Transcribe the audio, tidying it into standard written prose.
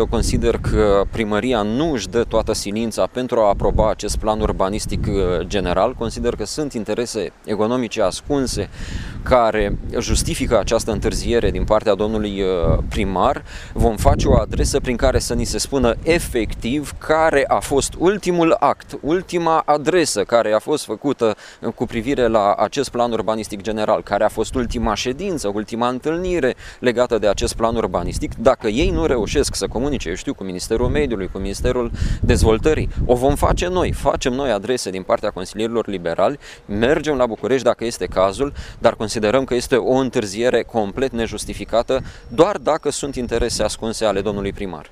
Eu consider că primăria nu își dă toată silința pentru a aproba acest plan urbanistic general. Consider că sunt interese economice ascunse care justifică această întârziere din partea domnului primar. Vom face o adresă prin care să ni se spună efectiv care a fost ultimul act, ultima adresă care a fost făcută cu privire la acest plan urbanistic general, care a fost ultima ședință, ultima întâlnire legată de acest plan urbanistic. Dacă ei nu reușesc să comunice, eu știu, cu Ministerul Mediului, cu Ministerul Dezvoltării, o vom face noi. Facem noi adrese din partea consilierilor liberali, mergem la București dacă este cazul, dar considerăm că este o întârziere complet nejustificată doar dacă sunt interese ascunse ale domnului primar.